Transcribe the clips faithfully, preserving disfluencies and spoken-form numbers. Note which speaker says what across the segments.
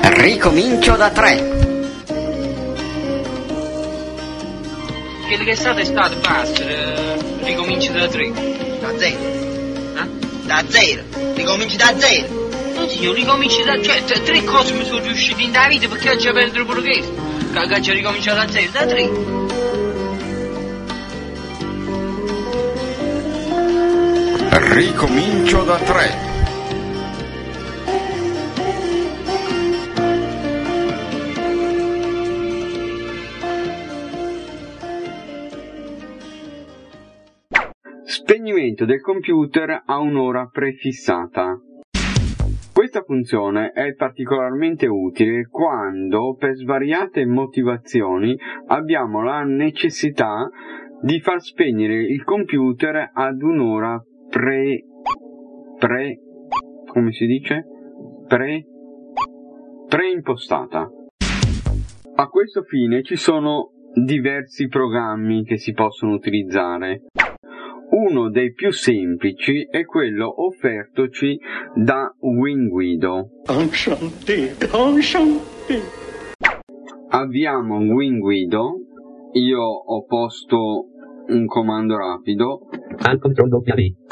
Speaker 1: Ricomincio da tre.
Speaker 2: Quello che è stato è stato, basta, eh, ricominci da tre.
Speaker 3: Da zero.
Speaker 2: Eh?
Speaker 3: Da zero. Ricominci da zero.
Speaker 2: Non signor, ricominci da... Cioè, t- tre cose mi sono riuscite in da vita perché oggi perdere pure questo. Che oggi ricomincia da zero, da tre.
Speaker 1: Ricomincio da tre.
Speaker 4: Spegnimento del computer a un'ora prefissata. Questa funzione è particolarmente utile quando, per svariate motivazioni, abbiamo la necessità di far spegnere il computer ad un'ora pre... pre... come si dice? pre... preimpostata. A questo fine ci sono diversi programmi che si possono utilizzare. Uno dei più semplici è quello offertoci da WinGuido. Avviamo WinGuido. Io ho posto un comando rapido.
Speaker 5: Al control W.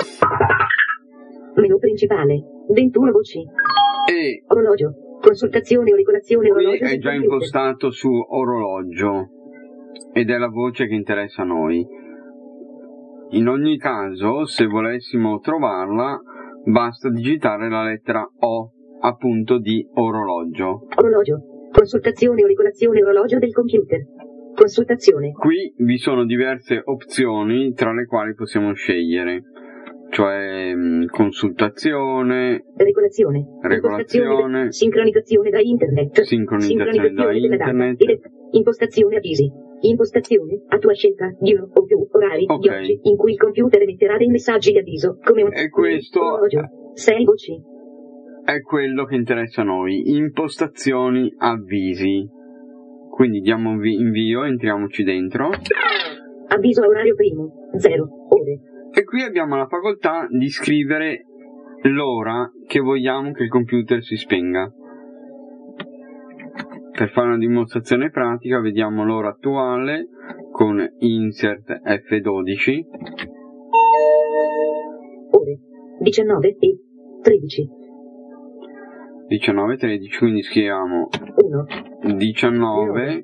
Speaker 5: Menu principale. ventuno voci.
Speaker 4: E
Speaker 5: orologio. Consultazione o regolazione
Speaker 4: qui
Speaker 5: orologio.
Speaker 4: è già impostato su orologio ed è la voce che interessa a noi. In ogni caso, se volessimo trovarla, basta digitare la lettera O, appunto di orologio.
Speaker 5: Orologio. Consultazione o regolazione orologio del computer. Consultazione.
Speaker 4: Qui vi sono diverse opzioni tra le quali possiamo scegliere, cioè mh, consultazione,
Speaker 5: regolazione,
Speaker 4: regolazione,
Speaker 5: sincronizzazione da internet,
Speaker 4: sincronizzazione da internet,
Speaker 5: data, impostazione avvisi, impostazione a tua scelta di uno o più orari
Speaker 4: okay.
Speaker 5: di oggi in cui il computer emetterà dei messaggi di avviso come un
Speaker 4: e questo
Speaker 5: orologio, sei voci.
Speaker 4: È quello che interessa a noi, impostazioni avvisi. Quindi diamo invio, entriamoci dentro.
Speaker 5: Avviso a orario primo, zero ore.
Speaker 4: E qui abbiamo la facoltà di scrivere l'ora che vogliamo che il computer si spenga. Per fare una dimostrazione pratica vediamo l'ora attuale con insert F dodici.
Speaker 5: Ore diciannove e tredici.
Speaker 4: diciannove e tredici, quindi scriviamo
Speaker 5: uno.
Speaker 4: diciannove.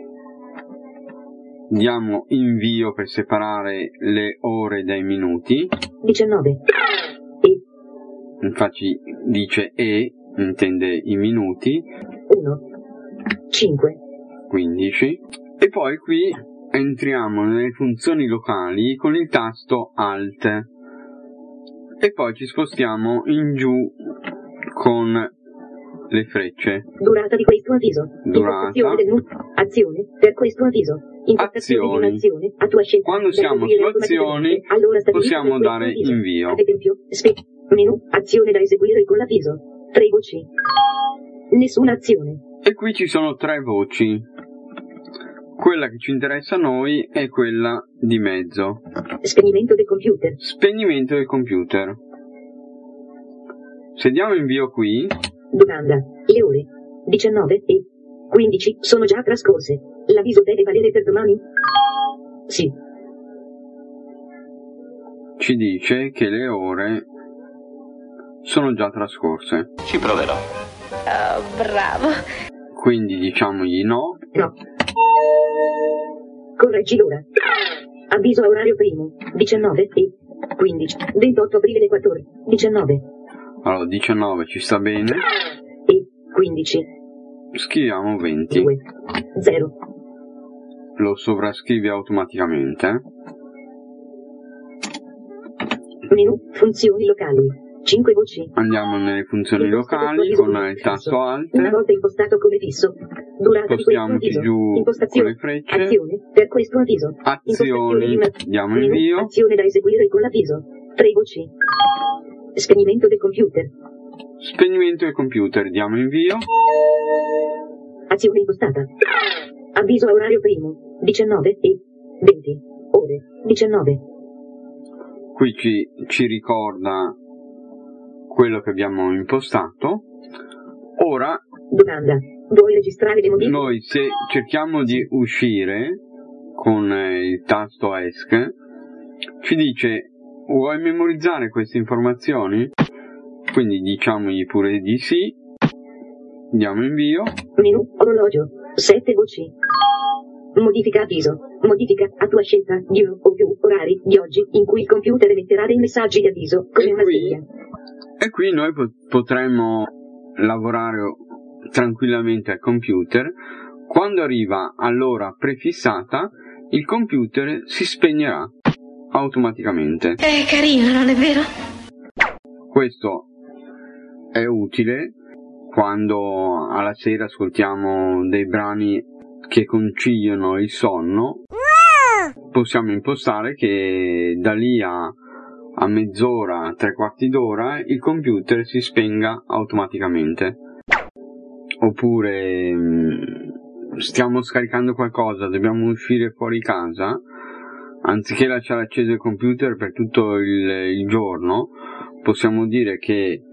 Speaker 4: Diamo invio per separare le ore dai minuti.
Speaker 5: diciannove. E.
Speaker 4: Infatti dice E, intende i minuti.
Speaker 5: uno. cinque.
Speaker 4: quindici. E poi qui entriamo nelle funzioni locali con il tasto Alt. E poi ci spostiamo in giù con le frecce.
Speaker 5: Durata di questo avviso.
Speaker 4: Durata.
Speaker 5: Del nu- azione per questo avviso.
Speaker 4: Azioni.
Speaker 5: Azione, a tua scelta.
Speaker 4: Quando siamo su azioni
Speaker 5: allora
Speaker 4: possiamo dare
Speaker 5: avviso.
Speaker 4: invio.
Speaker 5: Ad esempio, spe- menu, azione da eseguire con l'avviso. Tre voci. Nessuna azione.
Speaker 4: E qui ci sono tre voci. Quella che ci interessa a noi è quella di mezzo.
Speaker 5: Spegnimento del computer.
Speaker 4: Spegnimento del computer. Se diamo invio qui.
Speaker 5: Domanda. Le ore diciannove e quindici sono già trascorse. L'avviso deve valere per domani? Sì.
Speaker 4: Ci dice che le ore sono già trascorse.
Speaker 6: Ci proverò.
Speaker 7: Oh, bravo.
Speaker 4: Quindi diciamogli no.
Speaker 5: No. Correggi l'ora. Avviso a orario primo. diciannove e quindici. ventotto aprile alle quattordici. diciannove.
Speaker 4: Allora, diciannove ci sta bene.
Speaker 5: E quindici.
Speaker 4: Scriviamo venti.
Speaker 5: due. zero.
Speaker 4: Lo sovrascrive automaticamente.
Speaker 5: Menu, funzioni locali. cinque voci.
Speaker 4: Andiamo nelle funzioni locali con il tasto Alt.
Speaker 5: Una volta impostato come fisso. Durata di questo
Speaker 4: Spostiamoci
Speaker 5: avviso.
Speaker 4: giù con
Speaker 5: Impostazione.
Speaker 4: le frecce.
Speaker 5: Azione per questo avviso.
Speaker 4: Azioni. Diamo
Speaker 5: Menu,
Speaker 4: invio.
Speaker 5: azione da eseguire con l'avviso. Tre voci. Spegnimento del computer.
Speaker 4: Spegnimento del computer. Diamo invio.
Speaker 5: Azione impostata. Avviso a orario primo. diciannove e venti. Ore. diciannove.
Speaker 4: Qui ci, ci ricorda quello che abbiamo impostato. Ora
Speaker 5: Domanda. Vuoi registrare le modifiche?
Speaker 4: Noi se cerchiamo di uscire con il tasto ESC, ci dice vuoi memorizzare queste informazioni? Quindi diciamogli pure di sì, diamo invio.
Speaker 5: Menu, orologio, sette voci. Modifica avviso, modifica a tua scelta di uno o più orari di oggi in cui il computer emetterà dei messaggi di avviso come
Speaker 4: E
Speaker 5: una
Speaker 4: qui,
Speaker 5: sveglia.
Speaker 4: e qui noi po- potremmo lavorare tranquillamente al computer. Quando arriva all'ora prefissata, il computer si spegnerà automaticamente.
Speaker 7: È carino, non è vero?
Speaker 4: Questo è utile quando alla sera ascoltiamo dei brani che conciliano il sonno. Possiamo impostare che da lì a, a mezz'ora, tre quarti d'ora, il computer si spenga automaticamente. Oppure mh, stiamo scaricando qualcosa, dobbiamo uscire fuori casa, anziché lasciare acceso il computer per tutto il, il giorno, possiamo dire che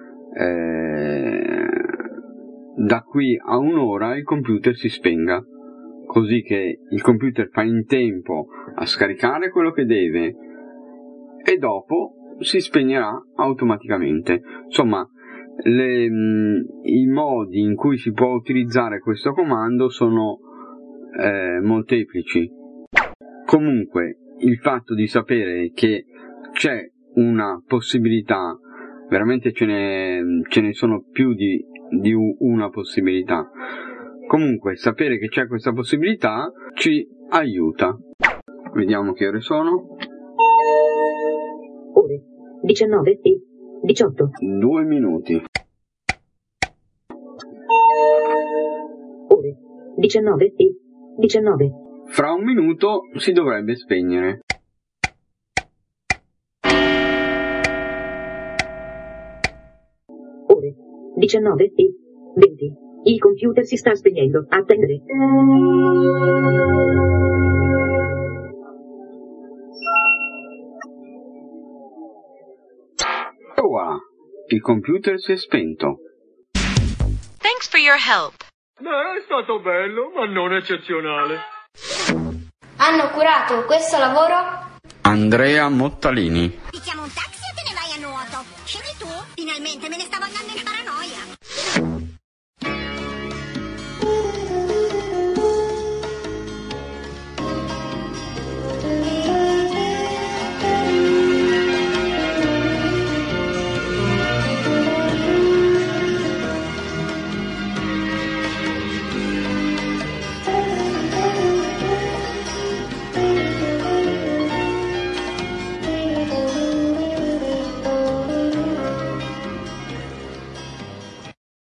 Speaker 4: eh, da qui a un'ora il computer si spenga, così che il computer fa in tempo a scaricare quello che deve e dopo si spegnerà automaticamente. Insomma, le, mh, i modi in cui si può utilizzare questo comando sono eh, molteplici. Comunque, il fatto di sapere che c'è una possibilità, veramente ce ne, ce ne sono più di, di una possibilità. Comunque, sapere che c'è questa possibilità ci aiuta. Vediamo che ore sono.
Speaker 5: Ore diciannove e diciotto.
Speaker 4: Due minuti.
Speaker 5: Ore diciannove e diciannove.
Speaker 4: Fra un minuto si dovrebbe spegnere.
Speaker 5: Ore diciannove e venti. Il computer si sta spegnendo. Attendere.
Speaker 4: E voilà, il computer si è spento.
Speaker 6: Thanks for your help.
Speaker 8: Beh, è stato bello, ma non eccezionale.
Speaker 9: Hanno curato questo lavoro
Speaker 4: Andrea Mottalini.
Speaker 9: Picchiamontagna